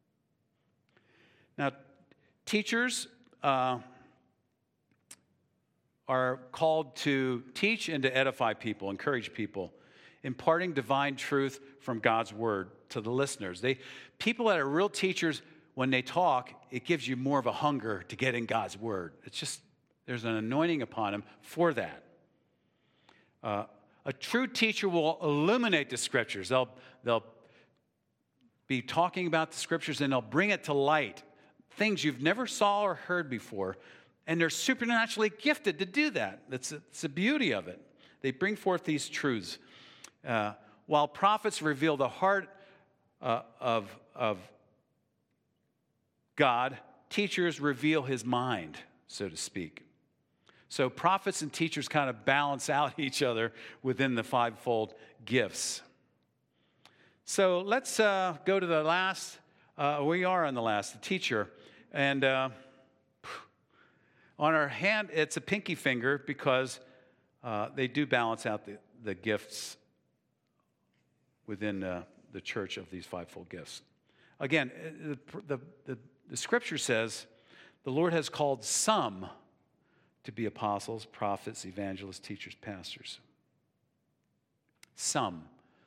Now, teachers uh, are called to teach and to edify people, encourage people, imparting divine truth from God's word to the listeners. They, people that are real teachers, when they talk, it gives you more of a hunger to get in God's word. It's just, there's an anointing upon them for that. Uh, a true teacher will illuminate the scriptures. They'll, they'll be talking about the scriptures and they'll bring it to light. Things you've never saw or heard before. And they're supernaturally gifted to do that. That's, that's the beauty of it. They bring forth these truths. Uh, while prophets reveal the heart uh, of, of God, teachers reveal his mind, so to speak. So prophets and teachers kind of balance out each other within the fivefold gifts. So let's uh, go to the last. Uh, we are on the last, the teacher. And uh, on our hand, it's a pinky finger because uh, they do balance out the, the gifts within uh, the church of these fivefold gifts. Again, the, the, the scripture says the Lord has called some to be apostles, prophets, evangelists, teachers, pastors. Some.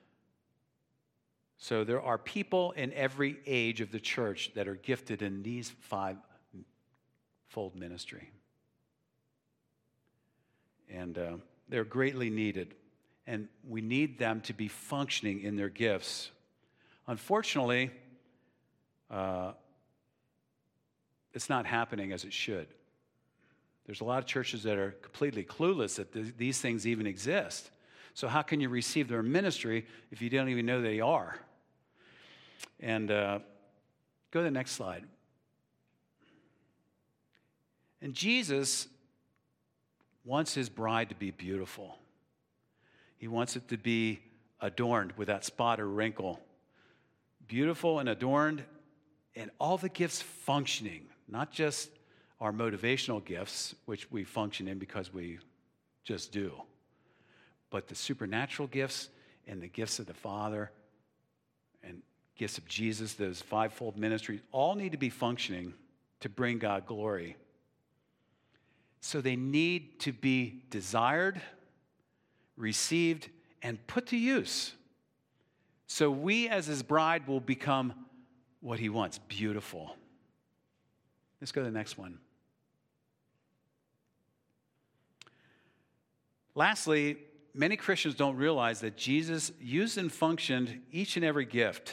So there are people in every age of the church that are gifted in these five-fold ministry. And uh, they're greatly needed. And we need them to be functioning in their gifts. Unfortunately, uh, it's not happening as it should. There's a lot of churches that are completely clueless that th- these things even exist. So how can you receive their ministry if you don't even know they are? And uh, go to the next slide. And Jesus wants his bride to be beautiful. He wants it to be adorned with that spot or wrinkle. Beautiful and adorned, and all the gifts functioning, not just our motivational gifts, which we function in because we just do, but the supernatural gifts and the gifts of the Father and gifts of Jesus, those fivefold ministries, all need to be functioning to bring God glory. So they need to be desired, received, and put to use. So we as his bride will become what he wants, beautiful. Let's go to the next one. Lastly, many Christians don't realize that Jesus used and functioned each and every gift.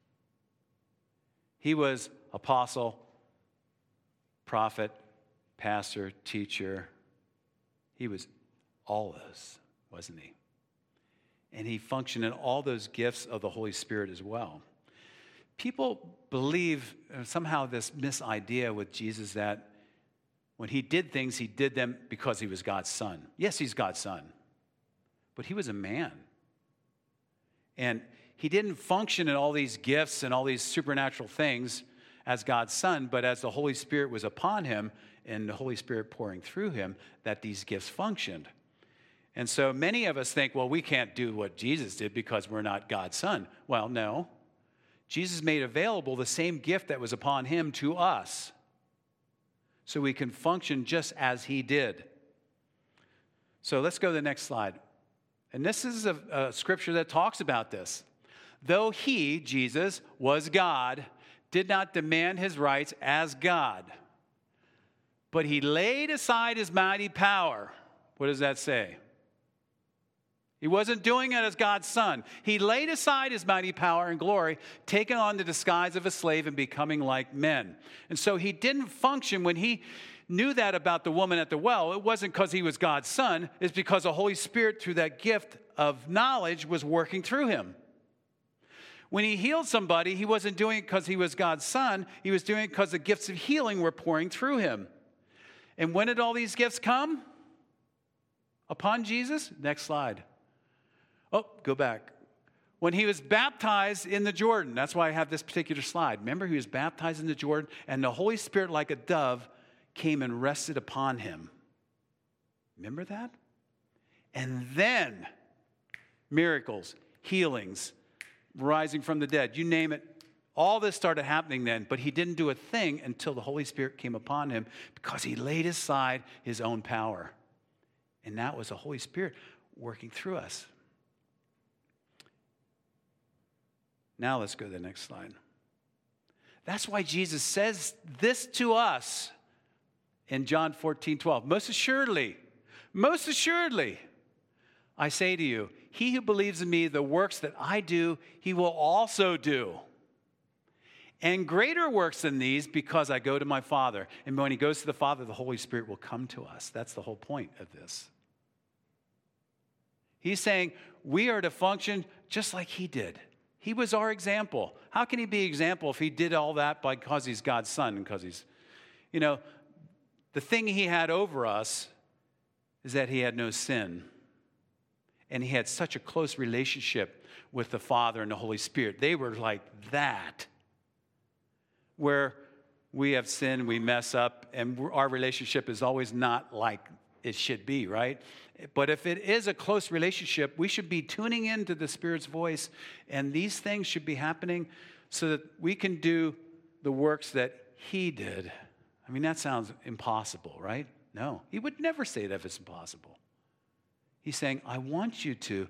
He was apostle, prophet, pastor, teacher. He was all those, wasn't he? And he functioned in all those gifts of the Holy Spirit as well. People believe somehow this misidea with Jesus that When he did things, he did them because he was God's son. Yes, he's God's son, but he was a man. And he didn't function in all these gifts and all these supernatural things as God's son, but as the Holy Spirit was upon him and the Holy Spirit pouring through him, that these gifts functioned. And so many of us think, well, we can't do what Jesus did because we're not God's son. Well, no. Jesus made available the same gift that was upon him to us, so we can function just as he did. So let's go to the next slide. And this is a, a scripture that talks about this. Though he, Jesus, was God, did not demand his rights as God, but he laid aside his mighty power. What does that say? He wasn't doing it as God's son. He laid aside his mighty power and glory, taking on the disguise of a slave and becoming like men. And so he didn't function when he knew that about the woman at the well. It wasn't because he was God's son. It's because the Holy Spirit, through that gift of knowledge, was working through him. When he healed somebody, he wasn't doing it because he was God's son. He was doing it because the gifts of healing were pouring through him. And when did all these gifts come? Upon Jesus? Next slide. Oh, go back. When he was baptized in the Jordan, that's why I have this particular slide. Remember, he was baptized in the Jordan, and the Holy Spirit, like a dove, came and rested upon him. Remember that? And then miracles, healings, rising from the dead, you name it. All this started happening then, but he didn't do a thing until the Holy Spirit came upon him because he laid aside his own power. And that was the Holy Spirit working through us. Now let's go to the next slide. That's why Jesus says this to us in John fourteen twelve. Most assuredly, most assuredly, I say to you, he who believes in me, the works that I do, he will also do. And greater works than these, because I go to my Father. And when he goes to the Father, the Holy Spirit will come to us. That's the whole point of this. He's saying we are to function just like he did. He was our example. How can he be example if he did all that because he's God's son and because he's, you know, the thing he had over us is that he had no sin. And he had such a close relationship with the Father and the Holy Spirit. They were like that. Where we have sinned, we mess up, and our relationship is always not like it should be, right? But if it is a close relationship, we should be tuning into the Spirit's voice, and these things should be happening so that we can do the works that he did. I mean, that sounds impossible, right? No, he would never say that if it's impossible. He's saying, I want you to,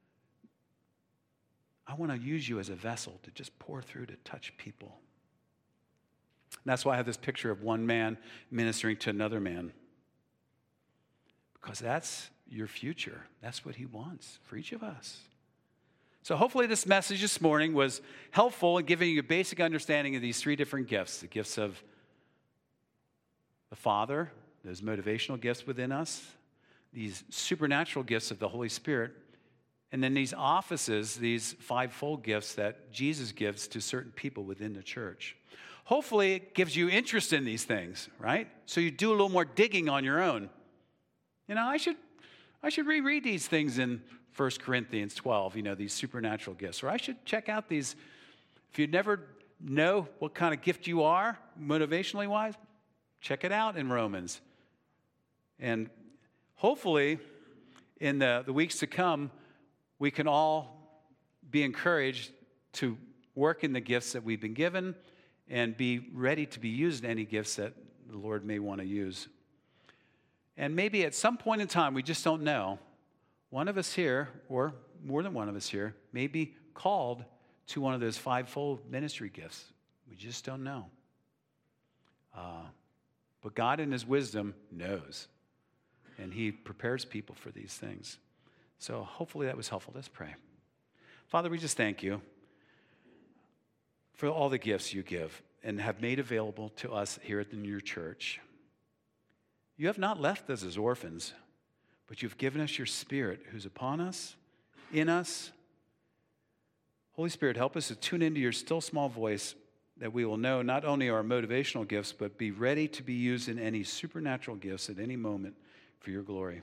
I want to use you as a vessel to just pour through to touch people. And that's why I have this picture of one man ministering to another man. Because that's your future. That's what he wants for each of us. So hopefully this message this morning was helpful in giving you a basic understanding of these three different gifts. The gifts of the Father, those motivational gifts within us, these supernatural gifts of the Holy Spirit, and then these offices, these fivefold gifts that Jesus gives to certain people within the church. Hopefully it gives you interest in these things, right? So you do a little more digging on your own. You know, I should I should reread these things in First Corinthians twelve, you know, these supernatural gifts. Or I should check out these. If you never know what kind of gift you are, motivationally wise, check it out in Romans. And hopefully, in the, the weeks to come, we can all be encouraged to work in the gifts that we've been given and be ready to be used in any gifts that the Lord may want to use. And maybe at some point in time, we just don't know, one of us here, or more than one of us here, may be called to one of those fivefold ministry gifts. We just don't know. Uh, but God in his wisdom knows. And he prepares people for these things. So hopefully that was helpful. Let's pray. Father, we just thank you for all the gifts you give and have made available to us here at the New Church. You have not left us as orphans, but you've given us your Spirit who's upon us, in us. Holy Spirit, help us to tune into your still small voice that we will know not only our motivational gifts, but be ready to be used in any supernatural gifts at any moment for your glory.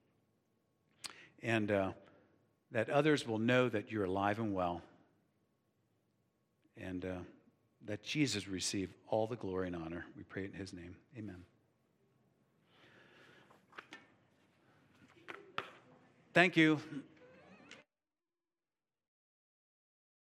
And uh, that others will know that you're alive and well. And uh, that Jesus receive all the glory and honor. We pray it in his name. Amen. Thank you.